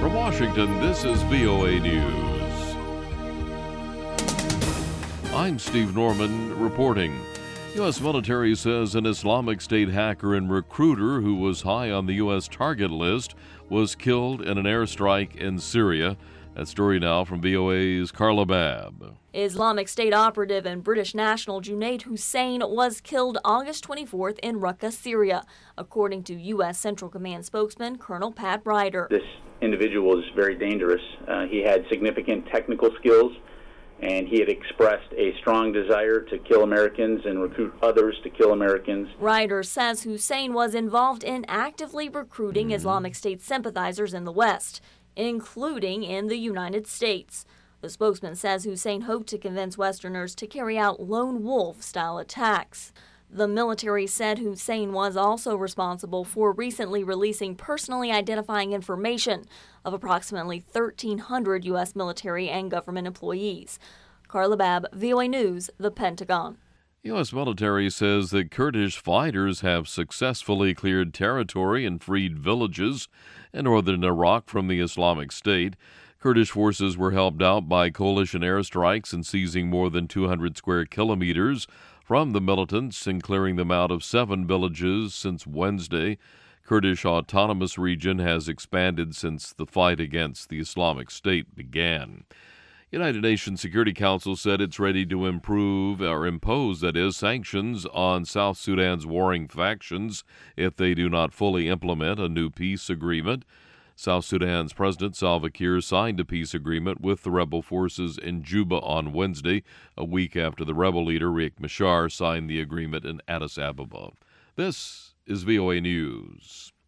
From Washington, this is VOA News. I'm Steve Norman reporting. U.S. military says an Islamic State hacker and recruiter who was high on the U.S. target list was killed in an airstrike in Syria. That story now from VOA's Carla Babb. Islamic State operative and British national Junaid Hussein was killed August 24th in Raqqa, Syria, according to U.S. Central Command spokesman Colonel Pat Ryder. This individual is very dangerous. He had significant technical skills, and he had expressed a strong desire to kill Americans and recruit others to kill Americans. Ryder says Hussein was involved in actively recruiting Islamic State sympathizers in the West, including in the United States. The spokesman says Hussein hoped to convince Westerners to carry out lone wolf-style attacks. The military said Hussein was also responsible for recently releasing personally identifying information of approximately 1,300 U.S. military and government employees. Carla Babb, VOA News, The Pentagon. U.S. military says that Kurdish fighters have successfully cleared territory and freed villages in northern Iraq from the Islamic State. Kurdish forces were helped out by coalition airstrikes in seizing more than 200 square kilometers from the militants and clearing them out of 7 villages since Wednesday. Kurdish Autonomous Region has expanded since the fight against the Islamic State began. United Nations Security Council said it's ready to impose sanctions on South Sudan's warring factions if they do not fully implement a new peace agreement. South Sudan's President Salva Kiir signed a peace agreement with the rebel forces in Juba on Wednesday, a week after the rebel leader Riek Machar signed the agreement in Addis Ababa. This is VOA News.